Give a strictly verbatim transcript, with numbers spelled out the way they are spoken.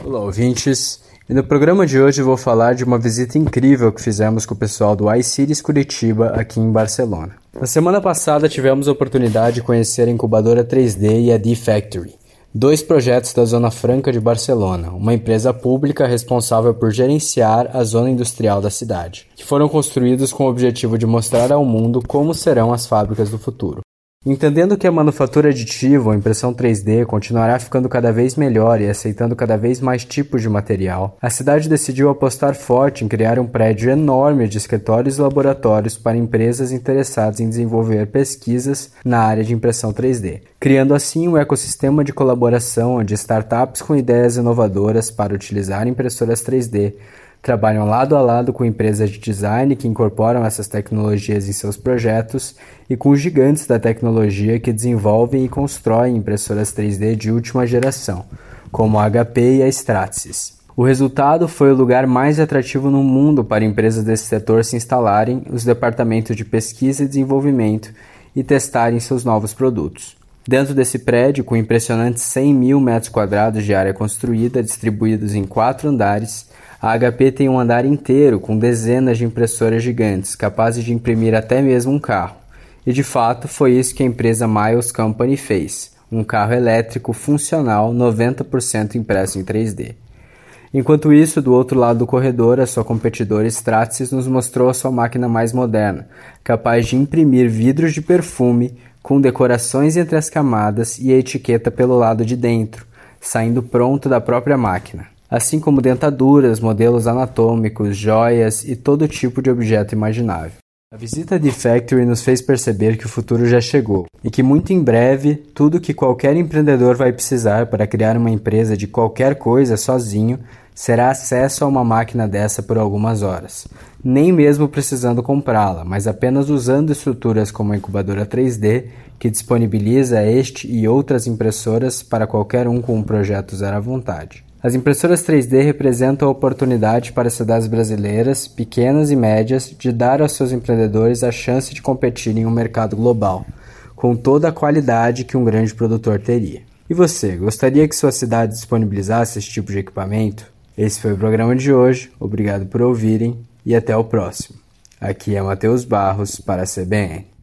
Olá, ouvintes! E no programa de hoje eu vou falar de uma visita incrível que fizemos com o pessoal do iCities Curitiba aqui em Barcelona. Na semana passada tivemos a oportunidade de conhecer a incubadora três D e a D-Factory, dois projetos da Zona Franca de Barcelona, uma empresa pública responsável por gerenciar a zona industrial da cidade, que foram construídos com o objetivo de mostrar ao mundo como serão as fábricas do futuro. Entendendo que a manufatura aditiva ou impressão três D continuará ficando cada vez melhor e aceitando cada vez mais tipos de material, a cidade decidiu apostar forte em criar um prédio enorme de escritórios e laboratórios para empresas interessadas em desenvolver pesquisas na área de impressão três D, criando assim um ecossistema de colaboração onde startups com ideias inovadoras para utilizar impressoras três D trabalham lado a lado com empresas de design que incorporam essas tecnologias em seus projetos e com gigantes da tecnologia que desenvolvem e constroem impressoras três D de última geração, como a H P e a Stratasys. O resultado foi o lugar mais atrativo no mundo para empresas desse setor se instalarem, os departamentos de pesquisa e desenvolvimento e testarem seus novos produtos. Dentro desse prédio, com impressionantes cem mil metros quadrados de área construída distribuídos em quatro andares, a H P tem um andar inteiro com dezenas de impressoras gigantes, capazes de imprimir até mesmo um carro. E de fato, foi isso que a empresa Miles Company fez, um carro elétrico funcional noventa por cento impresso em três D. Enquanto isso, do outro lado do corredor, a sua competidora Stratasys nos mostrou a sua máquina mais moderna, capaz de imprimir vidros de perfume com decorações entre as camadas e a etiqueta pelo lado de dentro, saindo pronto da própria máquina, assim como dentaduras, modelos anatômicos, joias e todo tipo de objeto imaginável. A visita à D-Factory nos fez perceber que o futuro já chegou e que muito em breve tudo que qualquer empreendedor vai precisar para criar uma empresa de qualquer coisa sozinho será acesso a uma máquina dessa por algumas horas, nem mesmo precisando comprá-la, mas apenas usando estruturas como a incubadora três D, que disponibiliza este e outras impressoras para qualquer um com um projeto usar à vontade. As impressoras três D representam a oportunidade para as cidades brasileiras, pequenas e médias, de dar aos seus empreendedores a chance de competir em um mercado global, com toda a qualidade que um grande produtor teria. E você, gostaria que sua cidade disponibilizasse esse tipo de equipamento? Esse foi o programa de hoje, obrigado por ouvirem e até o próximo. Aqui é Matheus Barros para a C B N.